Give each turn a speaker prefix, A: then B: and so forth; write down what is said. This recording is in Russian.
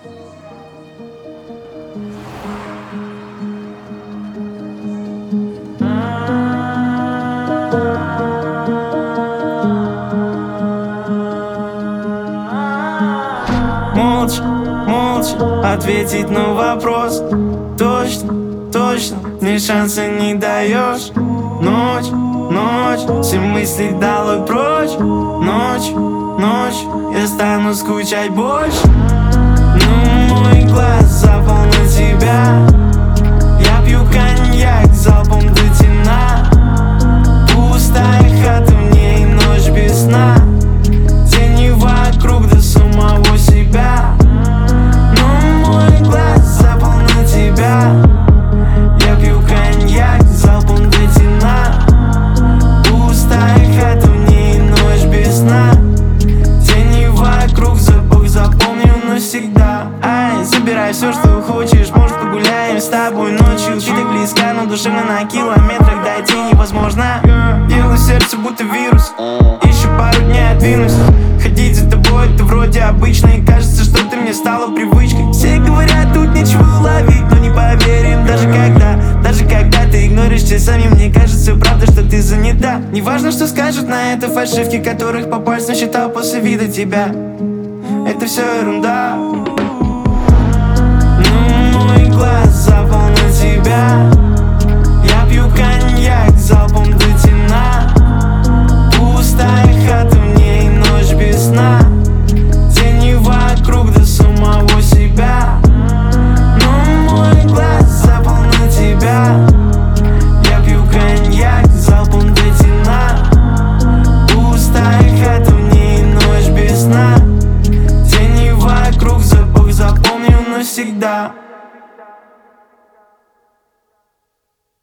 A: Молча, молча ответить на вопрос. Точно, мне шанса не даешь. Ночь, все мысли долой прочь. Ночь, я стану скучать больше. Но мой глаз запал на тебя. Я пью коньяк залпом до темна. Пустая хата, в ней ночь без сна. Тени вокруг до самого себя. Но мой глаз запал на тебя. Я пью коньяк залпом до темна. Пустая хата, в ней ночь без сна. Тени вокруг, запах запомню навсегда. Ай, забирай все, что хочешь, может погуляем с тобой ночью. Ты так близка, но душевно на километрах дойти невозможно. Делаю сердце будто вирус, еще пару дней отдвинусь. Ходить за тобой это вроде обычно, и кажется, что ты мне стала привычкой. Все говорят, тут нечего ловить, но не поверим. Даже когда ты игноришь все сами, мне кажется, правда, что ты занята. Неважно, что скажут на это фальшивки, которых по пальцам считал после вида тебя. Это все ерунда. Но мой глаз запал на тебя. Я пью коньяк залпом до темна. Пустая хата, в ней ночь без сна. Тени вокруг до самого себя. Но мой глаз запал на тебя. Я пью коньяк залпом до темна. Пустая хата, в ней ночь без сна. Тени вокруг, запах запомню навсегда.